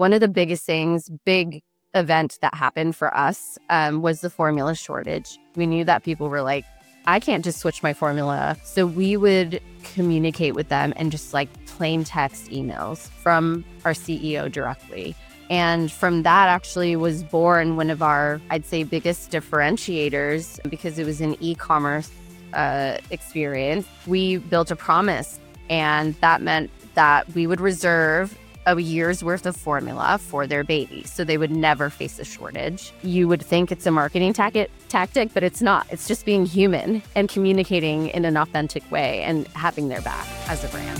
one of the biggest things, big event that happened for us was the formula shortage. We knew that people were like, I can't just switch my formula. So we would communicate with them and just like plain text emails from our CEO directly. And from that actually was born one of our, I'd say, biggest differentiators, because it was an e-commerce experience. We built a promise, and that meant that we would reserve a year's worth of formula for their baby, so they would never face a shortage. You would think it's a marketing tactic, but it's not. It's just being human and communicating in an authentic way and having their back as a brand.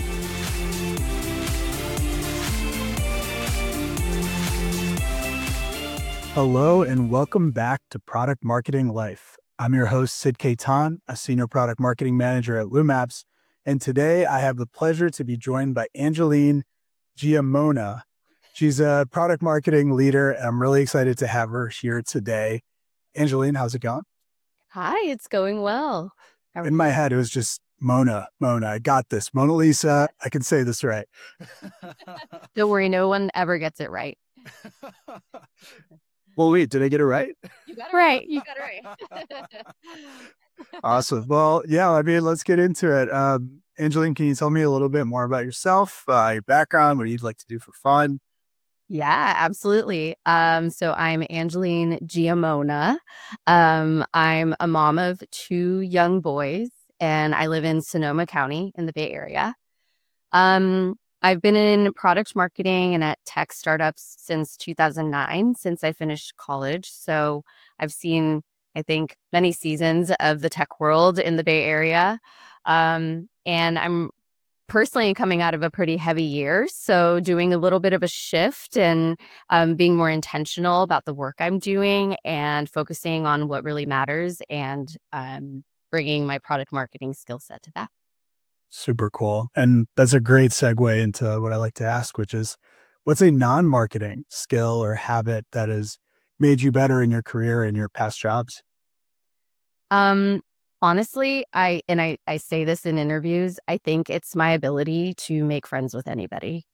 Hello and welcome back to Product Marketing Life. I'm your host, Sid Kaitan, a Senior Product Marketing Manager at Lumapps, and today I have the pleasure to be joined by Angeline Giammona. She's a product marketing leader, and I'm really excited to have her here today. Angeline, how's it going? Hi, it's going well. In my head, it was just Mona. I got this. Mona Lisa, I can say this right. Don't worry, no one ever gets it right. Well, wait, did I get it right? You got it right. You got it right. Awesome. Well, yeah, let's get into it. Angeline, can you tell me a little bit more about yourself, your background, what you'd like to do for fun? Yeah, absolutely. So I'm Angeline Giammona. I'm a mom of 2 young boys, and I live in Sonoma County in the Bay Area. I've been in product marketing and at tech startups since 2009, since I finished college. So I've seen, I think, many seasons of the tech world in the Bay Area. And I'm personally coming out of a pretty heavy year. So doing a little bit of a shift and being more intentional about the work I'm doing and focusing on what really matters, and bringing my product marketing skill set to that. Super cool. And that's a great segue into what I like to ask, which is, what's a non-marketing skill or habit that has made you better in your career and your past jobs? Honestly, I say this in interviews, I think it's my ability to make friends with anybody.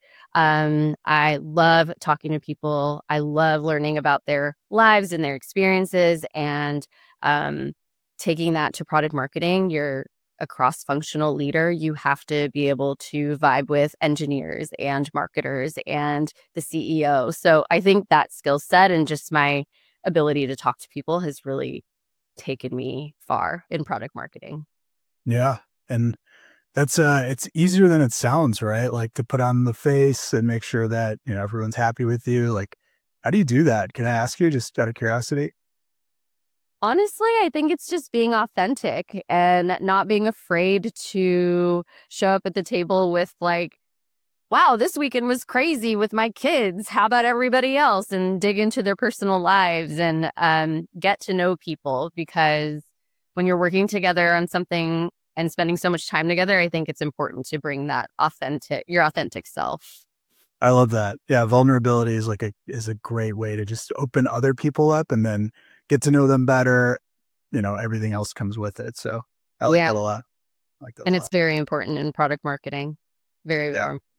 I love talking to people. I love learning about their lives and their experiences, and taking that to product marketing. You're a cross-functional leader. You have to be able to vibe with engineers and marketers and the CEO. So I think that skill set and just my ability to talk to people has really taken me far in product marketing. Yeah. And that's it's easier than it sounds, right? Like, to put on the face and make sure that, everyone's happy with you. Like, how do you do that? Can I ask you, just out of curiosity? Honestly, I think it's just being authentic and not being afraid to show up at the table with like, wow, this weekend was crazy with my kids. How about everybody else? And dig into their personal lives and get to know people, because when you're working together on something and spending so much time together, I think it's important to bring that your authentic self. I love that. Yeah, vulnerability is a great way to just open other people up and then get to know them better. Everything else comes with it. So I like Yeah. that a lot. I like that And a it's lot. very important in product marketing. Very, Yeah. very.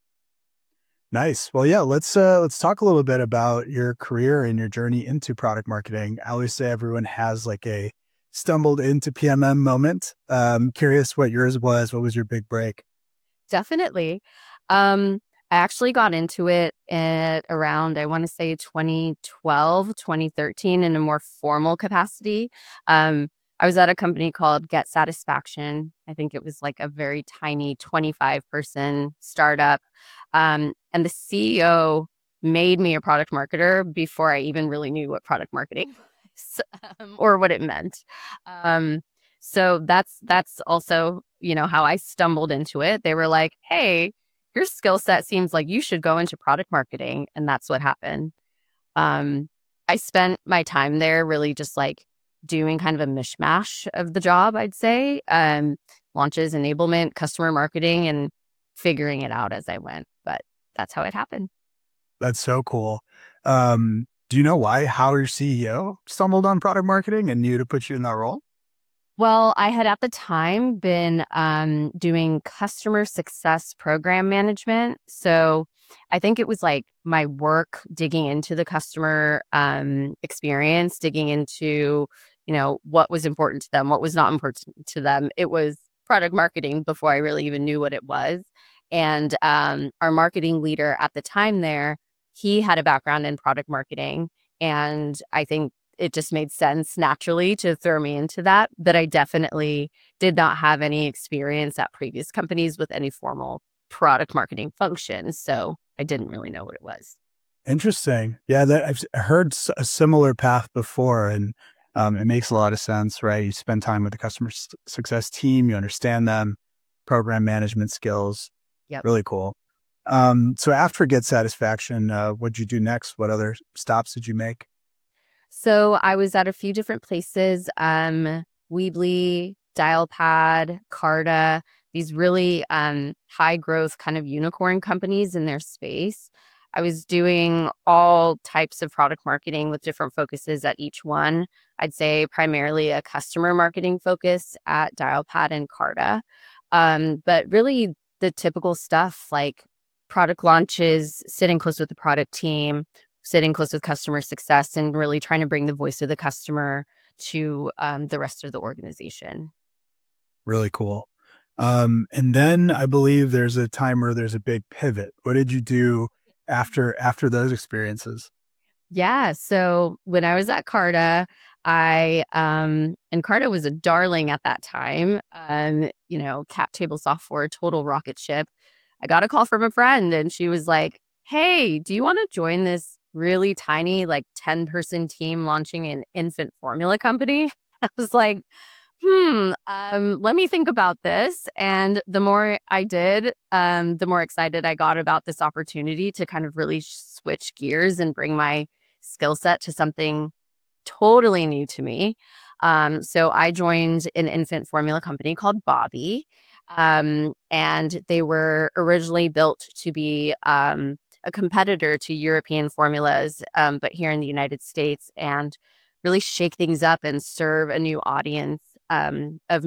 Nice. Well, yeah, let's talk a little bit about your career and your journey into product marketing. I always say everyone has like a stumbled into PMM moment. Curious what yours was. What was your big break? Definitely. I actually got into it at around, I want to say 2012, 2013 in a more formal capacity. I was at a company called Get Satisfaction. I think it was like a very tiny 25-person startup. And the CEO made me a product marketer before I even really knew what product marketing was, or what it meant. So that's also, how I stumbled into it. They were like, hey, your skill set seems like you should go into product marketing. And that's what happened. I spent my time there really just like doing kind of a mishmash of the job, I'd say. Launches, enablement, customer marketing, and figuring it out as I went. But that's how it happened. That's so cool. Do you know how your CEO stumbled on product marketing and knew to put you in that role? Well, I had at the time been doing customer success program management. So I think it was like my work digging into the customer experience, digging into, what was important to them, what was not important to them. It was product marketing before I really even knew what it was. And our marketing leader at the time there, he had a background in product marketing. And I think it just made sense naturally to throw me into that. But I definitely did not have any experience at previous companies with any formal product marketing function. So I didn't really know what it was. Interesting. Yeah, that I've heard a similar path before, and it makes a lot of sense, right? You spend time with the customer success team, you understand them, program management skills. Yep. Really cool. So after Get Satisfaction, what'd you do next? What other stops did you make? So I was at a few different places, Weebly, Dialpad, Carta, these really high growth kind of unicorn companies in their space. I was doing all types of product marketing with different focuses at each one. I'd say primarily a customer marketing focus at Dialpad and Carta. But really the typical stuff like product launches, sitting close with the product team, sitting close with customer success, and really trying to bring the voice of the customer to the rest of the organization. Really cool. And then I believe there's a time where there's a big pivot. What did you do after those experiences? Yeah. So when I was at Carta, and Carta was a darling at that time, cap table software, total rocket ship. I got a call from a friend and she was like, "Hey, do you want to join this really tiny, like 10-person team launching an infant formula company?" I was like, let me think about this. And the more I did, the more excited I got about this opportunity to kind of really switch gears and bring my skill set to something totally new to me. So I joined an infant formula company called Bobby. And they were originally built to be a competitor to European formulas, but here in the United States, and really shake things up and serve a new audience of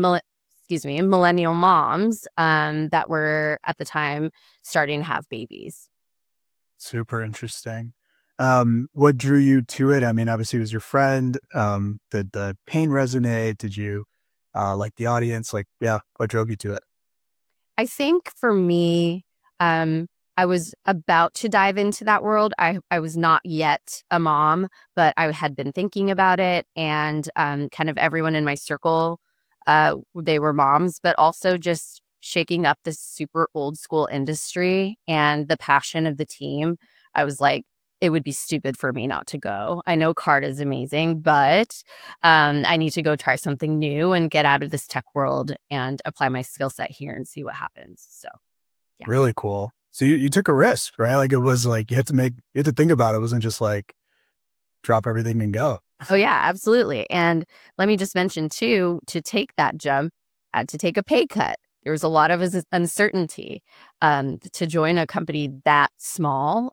millennial moms that were at the time starting to have babies. Super interesting. What drew you to it? I mean, obviously it was your friend. Did the pain resonate? Did you like the audience? Like, yeah, what drove you to it? I think for me, um, I was about to dive into that world. I was not yet a mom, but I had been thinking about it, and kind of everyone in my circle, they were moms, but also just shaking up this super old school industry and the passion of the team. I was like, it would be stupid for me not to go. I know CART is amazing, but I need to go try something new and get out of this tech world and apply my skill set here and see what happens. So, yeah. Really cool. So you took a risk, right? Like it was like you had to think about it. It wasn't just like drop everything and go. Oh, yeah, absolutely. And let me just mention too, to take that jump, I had to take a pay cut. There was a lot of uncertainty to join a company that small.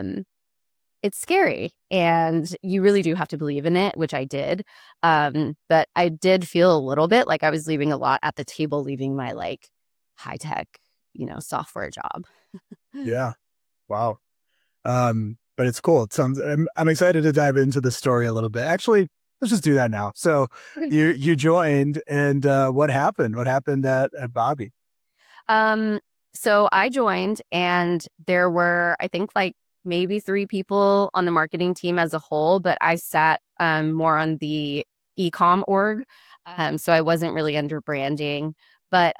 It's scary and you really do have to believe in it, which I did. But I did feel a little bit like I was leaving a lot at the table, leaving my like high tech, software job. Yeah. Wow. But it's cool. It sounds, I'm excited to dive into the story a little bit. Actually, let's just do that now. So you joined and what happened? What happened at Bobby? Um, so I joined and there were, I think, like maybe 3 people on the marketing team as a whole, but I sat more on the ecom org. So I wasn't really under branding. But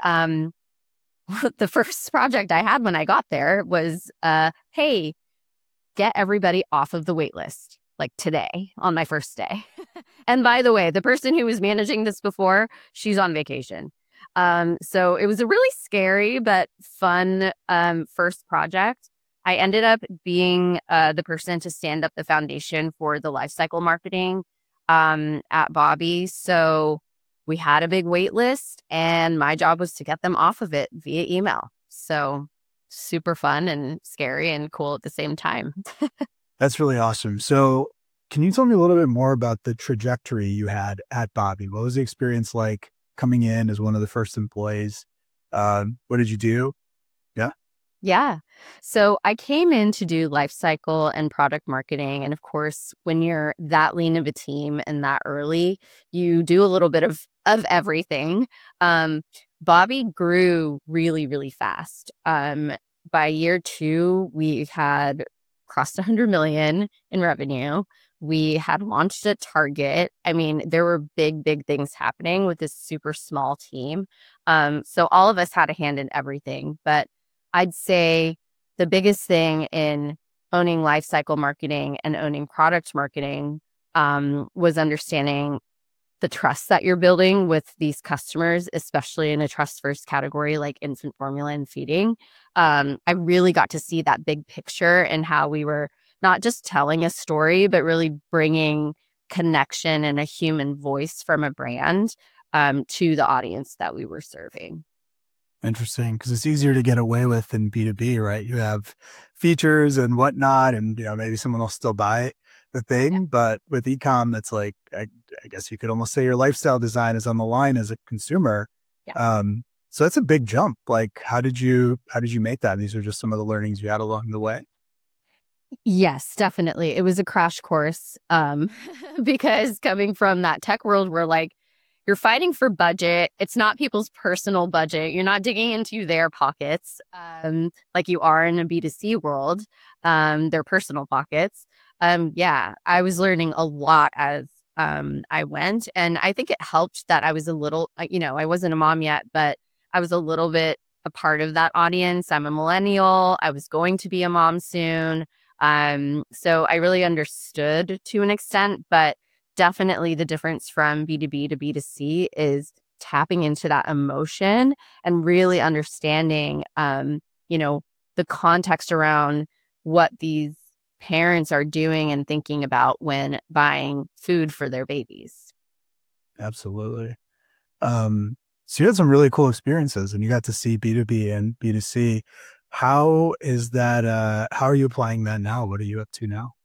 the first project I had when I got there was, hey, get everybody off of the wait list, like today on my first day. And by the way, the person who was managing this before, she's on vacation. So it was a really scary but fun first project. I ended up being the person to stand up the foundation for the lifecycle marketing at Bobby. So we had a big wait list, and my job was to get them off of it via email. So super fun and scary and cool at the same time. That's really awesome. So Can you tell me a little bit more about the trajectory you had at Bobby? What was the experience like coming in as one of the first employees? What did you do? Yeah. Yeah. So I came in to do life cycle and product marketing. And of course, when you're that lean of a team and that early, you do a little bit of everything. Um, Bobby grew really, really fast. By year two, we had crossed 100 million in revenue. We had launched at Target. I mean, there were big, big things happening with this super small team. So all of us had a hand in everything. But I'd say the biggest thing in owning lifecycle marketing and owning product marketing was understanding the trust that you're building with these customers, especially in a trust first category like infant formula and feeding. I really got to see that big picture and how we were not just telling a story, but really bringing connection and a human voice from a brand to the audience that we were serving. Interesting, because it's easier to get away with in B2B, right? You have features and whatnot, and maybe someone will still buy the Yeah. thing. But with ecom, it's like I guess you could almost say your lifestyle design is on the line as a consumer. Yeah. So that's a big jump. Like, how did you make that? These are just some of the learnings you had along the way. Yes, definitely. It was a crash course because coming from that tech world where like you're fighting for budget, it's not people's personal budget. You're not digging into their pockets like you are in a B2C world, their personal pockets. Yeah, I was learning a lot as I went. And I think it helped that I was a little, I wasn't a mom yet, but I was a little bit a part of that audience. I'm a millennial. I was going to be a mom soon. So I really understood to an extent, but definitely the difference from B2B to B2C is tapping into that emotion and really understanding, the context around what these parents are doing and thinking about when buying food for their babies. Absolutely. So you had some really cool experiences, and you got to see B2B and B2C. How is that? How are you applying that now? What are you up to now?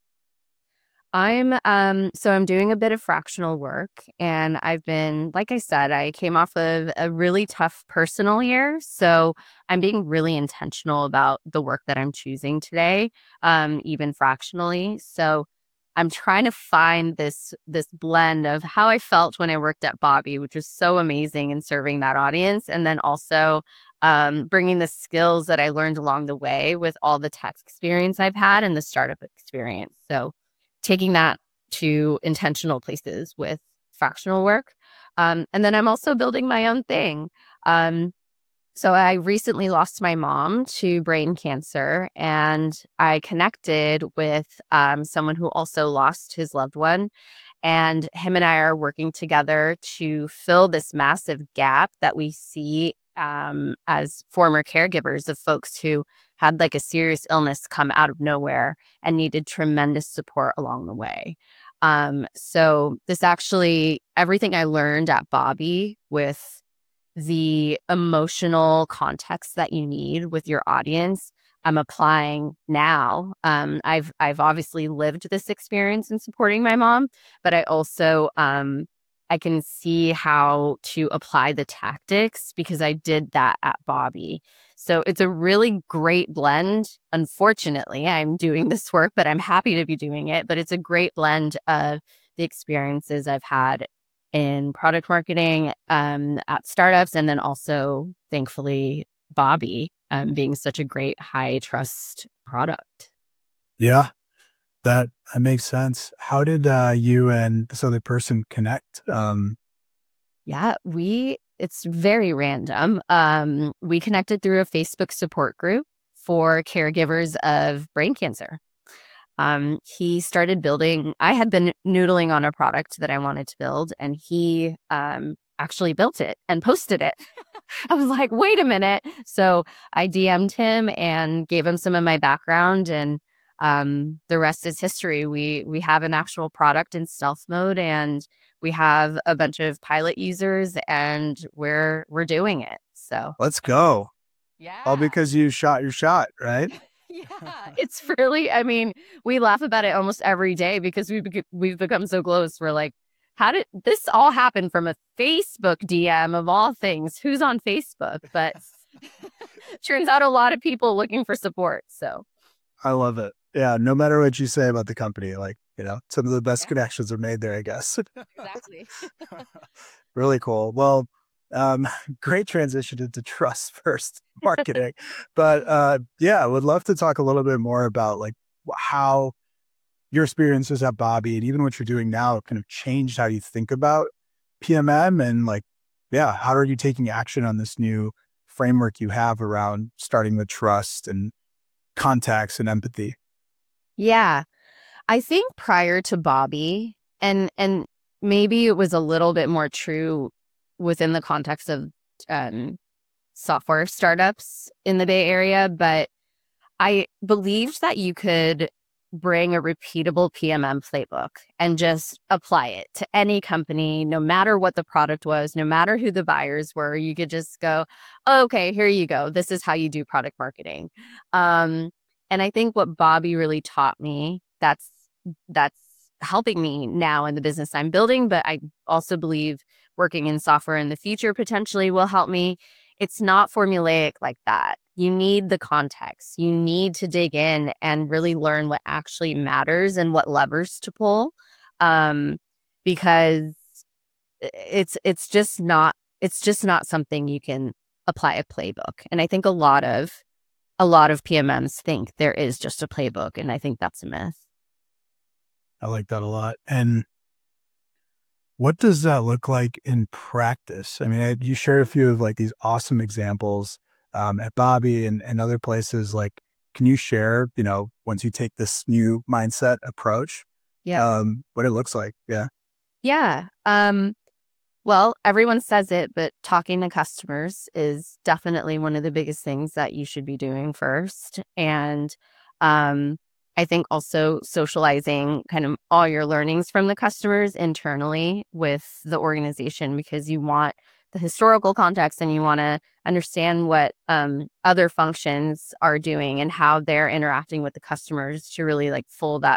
I'm doing a bit of fractional work, and I've been, like I said, I came off of a really tough personal year. So I'm being really intentional about the work that I'm choosing today, even fractionally. So I'm trying to find this blend of how I felt when I worked at Bobby, which was so amazing in serving that audience, and then also bringing the skills that I learned along the way with all the tech experience I've had and the startup experience. So taking that to intentional places with fractional work. And then I'm also building my own thing. Um, so I recently lost my mom to brain cancer, and I connected with someone who also lost his loved one. And him and I are working together to fill this massive gap that we see as former caregivers of folks who had like a serious illness come out of nowhere and needed tremendous support along the way. So this actually, everything I learned at Bobby with the emotional context that you need with your audience, I'm applying now. I've obviously lived this experience in supporting my mom, but I also I can see how to apply the tactics because I did that at Bobby. So it's a really great blend. Unfortunately, I'm doing this work, but I'm happy to be doing it. But it's a great blend of the experiences I've had in product marketing at startups, and then also, thankfully, Bobby being such a great high trust product. Yeah, that makes sense. How did you and this other person connect? Yeah, it's very random. We connected through a Facebook support group for caregivers of brain cancer. He started building, I had been noodling on a product that I wanted to build, and he actually built it and posted it. I was like, wait a minute. So I DM'd him and gave him some of my background, and the rest is history. We have an actual product in stealth mode, and we have a bunch of pilot users, and we're doing it. So Let's go. All yeah. because you shot your shot, right? Yeah, it's really, I mean, we laugh about it almost every day because we've become so close. We're like, how did this all happen from a Facebook DM of all things? Who's on Facebook? But turns out a lot of people looking for support. So, I love it. Yeah, no matter what you say about the company, like, some of the best yeah, connections are made there, I guess. exactly. Really cool. Well, um, great transition into trust first marketing. But yeah, I would love to talk a little bit more about like how your experiences at Bobby and even what you're doing now kind of changed how you think about PMM and like, yeah, how are you taking action on this new framework you have around starting with trust and contacts and empathy? Yeah. I think prior to Bobby, and maybe it was a little bit more true within the context of um, software startups in the Bay Area, but I believed that you could bring a repeatable PMM playbook and just apply it to any company, no matter what the product was, no matter who the buyers were. You could just go, oh, okay, here you go. This is how you do product marketing. Um, and I think what Bobby really taught me, that's helping me now in the business I'm building, but I also believe working in software in the future potentially will help me. It's not formulaic like that. You need the context. You need to dig in and really learn what actually matters and what levers to pull. Um, because it's just not something you can apply a playbook. And I think a lot of PMMs think there is just a playbook, and I think that's a myth. I like that a lot. And what does that look like in practice? I mean, you shared a few of like these awesome examples at Bobby and other places. Like, can you share, once you take this new mindset approach, Yep. what it looks like? Yeah. Yeah. Well, everyone says it, but talking to customers is definitely one of the biggest things that you should be doing first. And um, I think also socializing kind of all your learnings from the customers internally with the organization, because you want the historical context and you want to understand what other functions are doing and how they're interacting with the customers to really like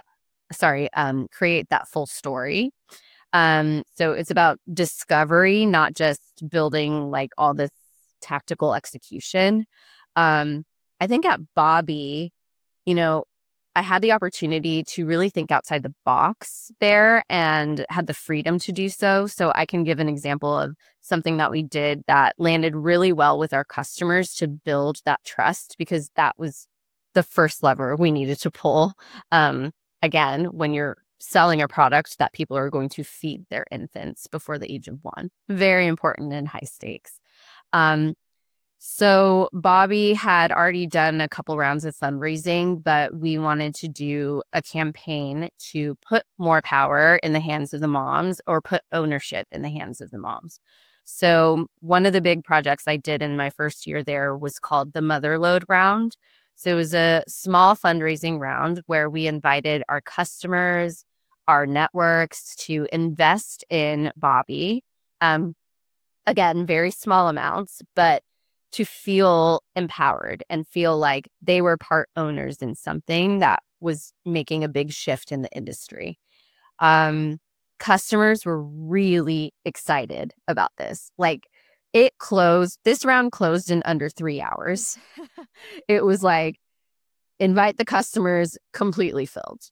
create that full story. So it's about discovery, not just building like all this tactical execution. Um, I think at Bobby, you know, I had the opportunity to really think outside the box there and had the freedom to do so. So I can give an example of something that we did that landed really well with our customers to build that trust, because that was the first lever we needed to pull. Again, when you're selling a product that people are going to feed their infants before the age of 1, very important and high stakes. Um, so Bobby had already done a couple rounds of fundraising, but we wanted to do a campaign to put more power in the hands of the moms, or put ownership in the hands of the moms. So one of the big projects I did in my first year there was called the Motherload Round. So it was a small fundraising round where we invited our customers, our networks to invest in Bobby. Um, Again, very small amounts, but to feel empowered and feel like they were part owners in something that was making a big shift in the industry. Um, Customers were really excited about this. Like, this round closed in under 3 hours. It was like, invite the customers, completely filled.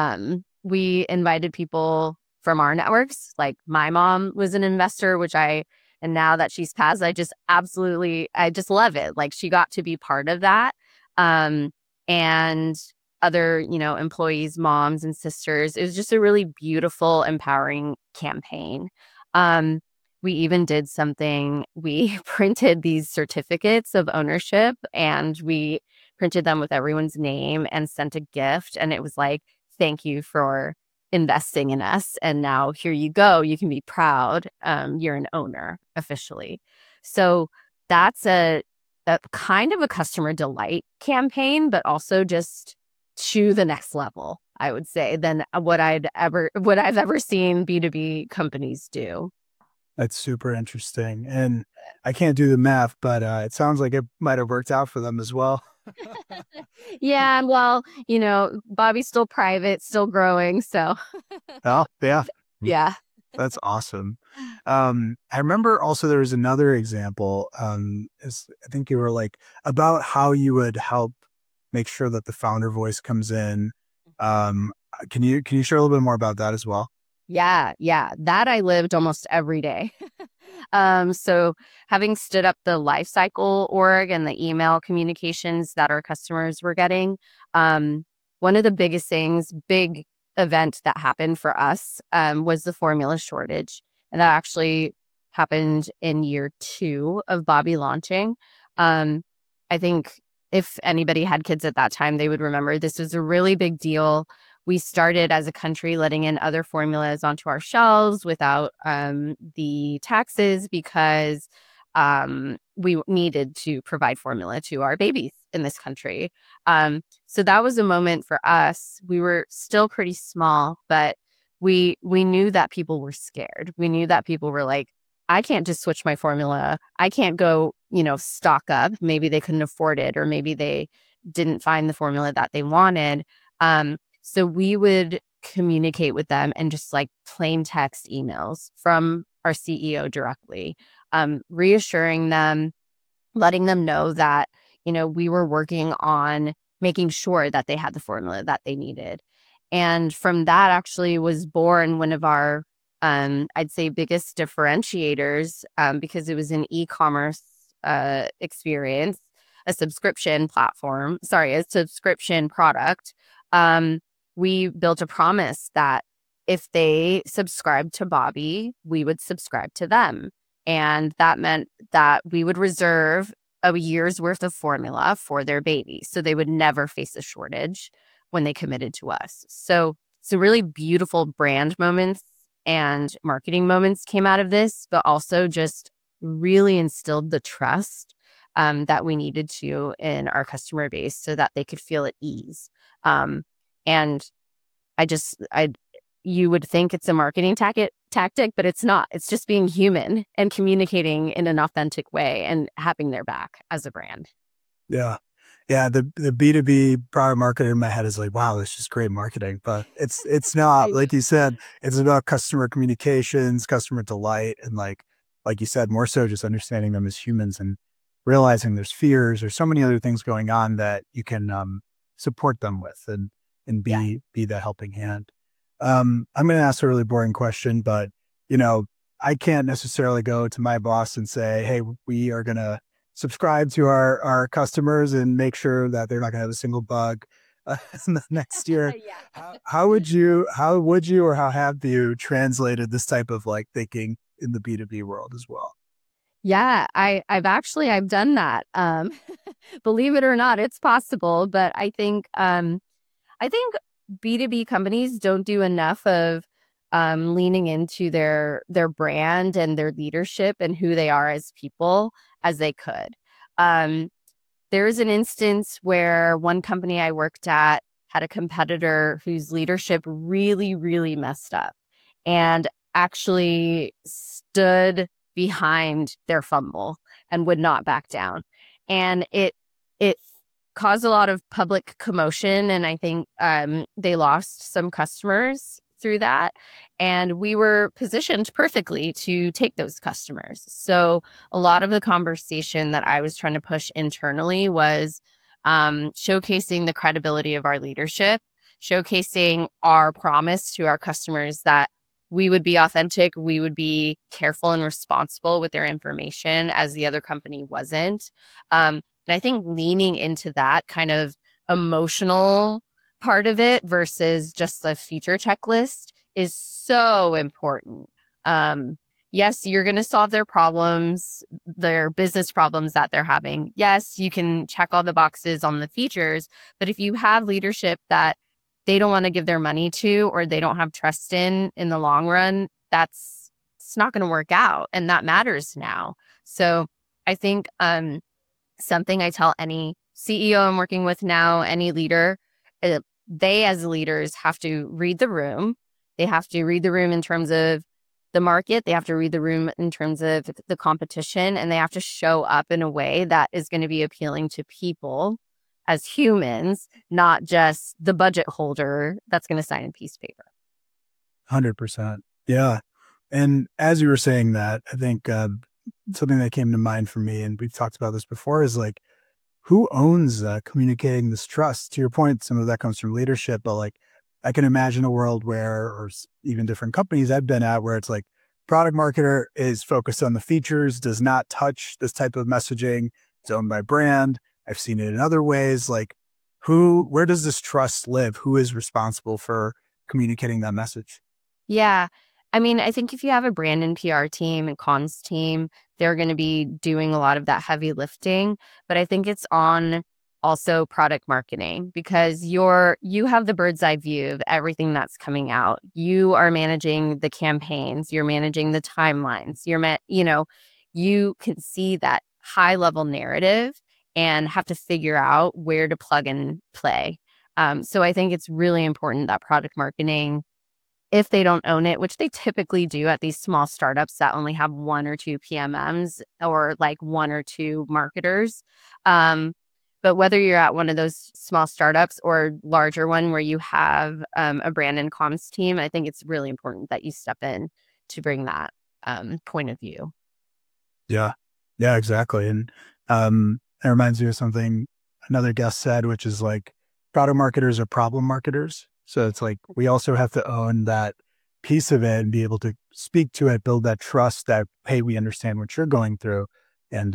We invited people from our networks. Like, my mom was an investor, and now that she's passed, I just love it. Like, she got to be part of that. And other, employees, moms and sisters. It was just a really beautiful, empowering campaign. We even did something, we printed these certificates of ownership, and we printed them with everyone's name and sent a gift. And it was like, thank you for investing in us. And now here you go. You can be proud. You're an owner officially. So that's a kind of a customer delight campaign, but also just to the next level, I would say, than what I've ever seen B2B companies do. That's super interesting. And I can't do the math, but it sounds like it might have worked out for them as well. Yeah, well, Bobby's still private, still growing. So, Oh, yeah. yeah. That's awesome. I remember also there was another example. I think you were like about how you would help make sure that the founder voice comes in. Can you share a little bit more about that as well? Yeah, yeah. That I lived almost every day. So having stood up the lifecycle org and the email communications that our customers were getting, one of the biggest things, big event that happened for us was the formula shortage. And that actually happened in year 2 of Bobby launching. I think if anybody had kids at that time, they would remember this was a really big deal. We started as a country letting in other formulas onto our shelves without the taxes because we needed to provide formula to our babies in this country. So that was a moment for us. We were still pretty small, but we knew that people were scared. We knew that people were like, I can't just switch my formula. I can't go, stock up. Maybe they couldn't afford it, or maybe they didn't find the formula that they wanted. So we would communicate with them and just like plain text emails from our CEO directly, reassuring them, letting them know that, we were working on making sure that they had the formula that they needed. And from that actually was born one of our, I'd say, biggest differentiators, because it was an e-commerce experience, a subscription platform, sorry, a subscription product. We built a promise that if they subscribed to Bobby, we would subscribe to them. And that meant that we would reserve a year's worth of formula for their baby. So they would never face a shortage when they committed to us. So some really beautiful brand moments and marketing moments came out of this, but also just really instilled the trust that we needed to in our customer base so that they could feel at ease. And you would think it's a marketing tactic, but it's not. It's just being human and communicating in an authentic way and having their back as a brand. Yeah. Yeah. The B2B product marketer in my head is like, wow, this is great marketing. But it's not, I know. like you said, it's about customer communications, customer delight, and like you said, more so just understanding them as humans and realizing there's fears or so many other things going on that you can support them with and Yeah. be that helping hand. I'm gonna ask a really boring question, but you know, I can't necessarily go to my boss and say, hey, we are gonna subscribe to our customers and make sure that they're not going to have a single bug in the next year. Yeah. How would you or how have you translated this type of like thinking in the B2B world as well? Yeah, I've done that. Believe it or not, it's possible, but I think B2B companies don't do enough of leaning into their brand and their leadership and who they are as people as they could. Um, There's an instance where one company I worked at had a competitor whose leadership really, really messed up and actually stood behind their fumble and would not back down. And it caused a lot of public commotion, and I think they lost some customers through that. And we were positioned perfectly to take those customers. So a lot of the conversation that I was trying to push internally was showcasing the credibility of our leadership, showcasing our promise to our customers that we would be authentic, we would be careful and responsible with their information as the other company wasn't. And I think leaning into that kind of emotional part of it versus just the feature checklist is so important. Um, yes, you're going to solve their problems, their business problems that they're having. Yes, you can check all the boxes on the features, but if you have leadership that they don't want to give their money to or they don't have trust in the long run, it's not going to work out, and that matters now. So I think something I tell any CEO I'm working with now, any leader, they as leaders have to read the room. They have to read the room in terms of the market, they have to read the room in terms of the competition, and they have to show up in a way that is going to be appealing to people as humans, not just the budget holder that's going to sign a piece of paper. 100%. Yeah. And as you were saying that, I think something that came to mind for me, and we've talked about this before, is like, who owns communicating this trust? To your point, some of that comes from leadership, but like, I can imagine a world where, or even different companies I've been at, where it's like product marketer is focused on the features, does not touch this type of messaging. It's owned by brand. I've seen it in other ways. Like, where does this trust live? Who is responsible for communicating that message? Yeah. I mean, I think if you have a brand and PR team and comms team, they're going to be doing a lot of that heavy lifting. But I think it's on also product marketing, because you have the bird's eye view of everything that's coming out. You are managing the campaigns, you're managing the timelines, you can see that high level narrative and have to figure out where to plug and play. So I think it's really important that product marketing, if they don't own it, which they typically do at these small startups that only have one or two PMMs or like one or two marketers. But whether you're at one of those small startups or larger one where you have a brand and comms team, I think it's really important that you step in to bring that point of view. Yeah. Yeah, exactly. And it reminds me of something another guest said, which is like, product marketers are problem marketers. So it's like, we also have to own that piece of it and be able to speak to it, build that trust that, hey, we understand what you're going through, and,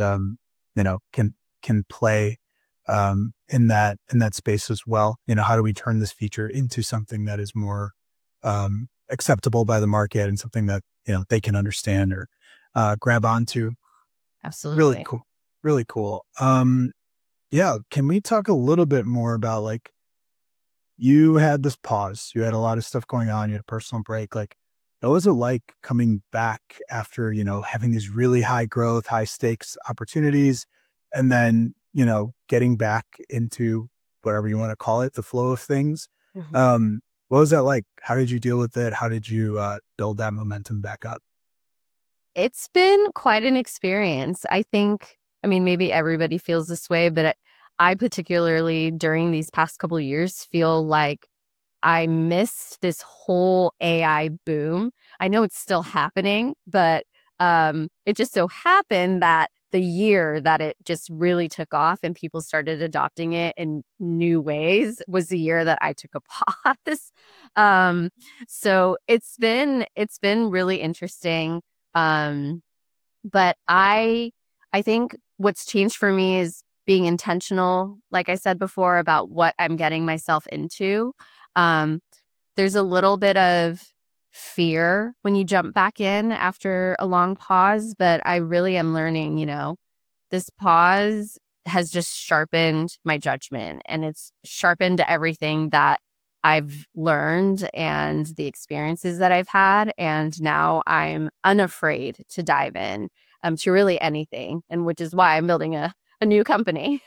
can play in that space as well. How do we turn this feature into something that is more acceptable by the market and something that, they can understand or grab onto. Really Absolutely. cool. Really cool. Yeah. Can we talk a little bit more about, like, you had this pause, you had a lot of stuff going on, you had a personal break. Like, what was it like coming back after, having these really high growth, high stakes opportunities, and then, getting back into whatever you want to call it, the flow of things? Mhm. What was that like? How did you deal with it? How did you build that momentum back up? It's been quite an experience. I mean, maybe everybody feels this way, but I particularly during these past couple of years feel like I missed this whole AI boom. I know it's still happening, but it just so happened that the year that it just really took off and people started adopting it in new ways was the year that I took a pause. Um, so it's been really interesting. Um, but I think what's changed for me is being intentional, like I said before, about what I'm getting myself into. Um, there's a little bit of fear when you jump back in after a long pause, but I really am learning, this pause has just sharpened my judgment, and it's sharpened everything that I've learned and the experiences that I've had. And now I'm unafraid to dive in to really anything, and which is why I'm building a new company.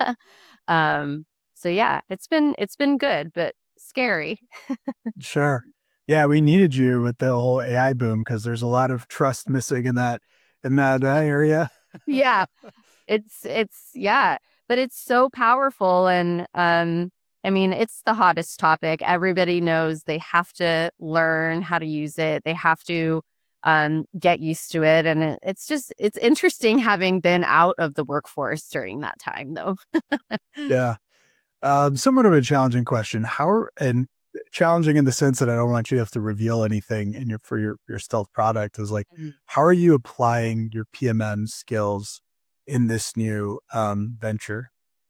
um, so yeah, it's been good, but scary. Sure. Yeah, we needed you with the whole AI boom because there's a lot of trust missing in that area. Yeah, yeah, but it's so powerful. And I mean, it's the hottest topic. Everybody knows they have to learn how to use it. They have to get used to it. And it's interesting having been out of the workforce during that time, though. Yeah. Somewhat of a challenging question. And challenging in the sense that I don't want you to have to reveal anything for your stealth product, is like, Mhm. how are you applying your PMM skills in this new venture?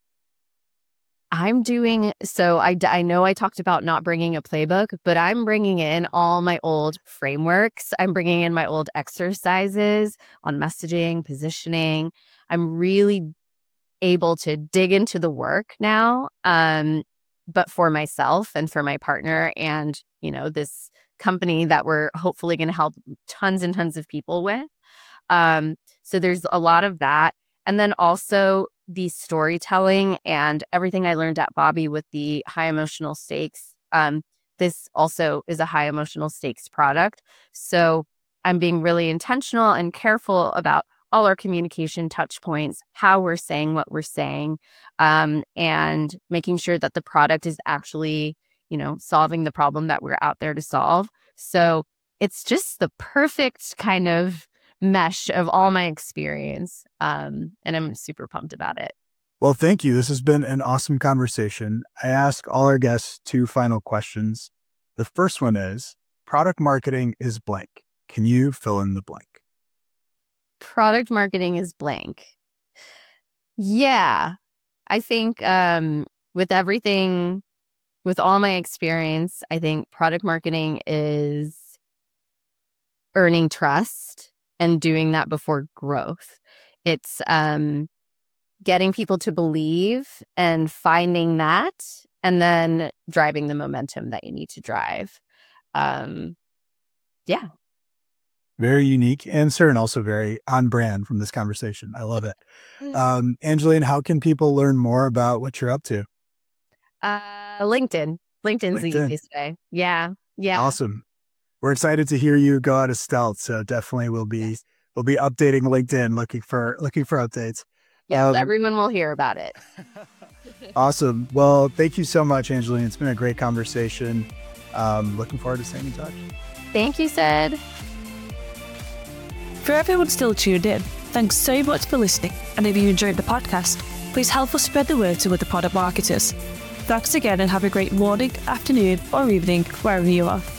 I'm doing so. I know I talked about not bringing a playbook, but I'm bringing in all my old frameworks. I'm bringing in my old exercises on messaging, positioning. I'm really able to dig into the work now, but for myself and for my partner, and this company that we're hopefully going to help tons and tons of people with. So there's a lot of that. And then also the storytelling and everything I learned at Bobby with the high emotional stakes. This also is a high emotional stakes product. So I'm being really intentional and careful about all our communication touch points, how we're saying what we're saying, and making sure that the product is actually, solving the problem that we're out there to solve. So it's just the perfect kind of mesh of all my experience. And I'm super pumped about it. Well, thank you. This has been an awesome conversation. I ask all our guests 2 final questions. The first one is, product marketing is blank. Can you fill in the blank? Product marketing is blank. Yeah. I think with all my experience, I think product marketing is earning trust and doing that before growth. It's getting people to believe and finding that, and then driving the momentum that you need to drive. Yeah. Very unique answer and also very on brand from this conversation. I love it. Angeline, how can people learn more about what you're up to? LinkedIn. LinkedIn's the easiest way. Yeah. Awesome. We're excited to hear you go out of stealth. So definitely we'll be updating LinkedIn, looking for updates. Yes, everyone will hear about it. Awesome. Well, thank you so much, Angeline. It's been a great conversation. Looking forward to staying in touch. Thank you, Sid. For everyone still tuned in, thanks so much for listening. And if you enjoyed the podcast, please help us spread the word to other product marketers. Thanks again, and have a great morning, afternoon, or evening, wherever you are.